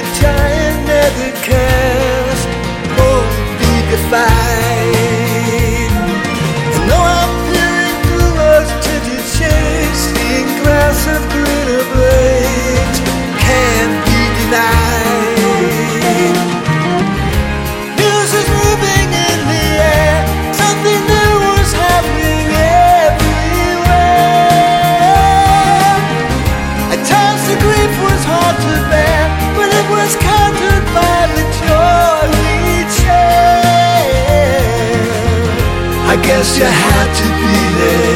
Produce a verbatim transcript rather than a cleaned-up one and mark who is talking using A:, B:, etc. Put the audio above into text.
A: giant nether cast, oh, be defined. And though I'm peering through rose-tinted shades, seeing glass of glitter blades can't be denied. News is moving in the air, something new was happening everywhere. At times the grief was hard to bear, but it was countered by the joy we'd share. I guess you had to be there.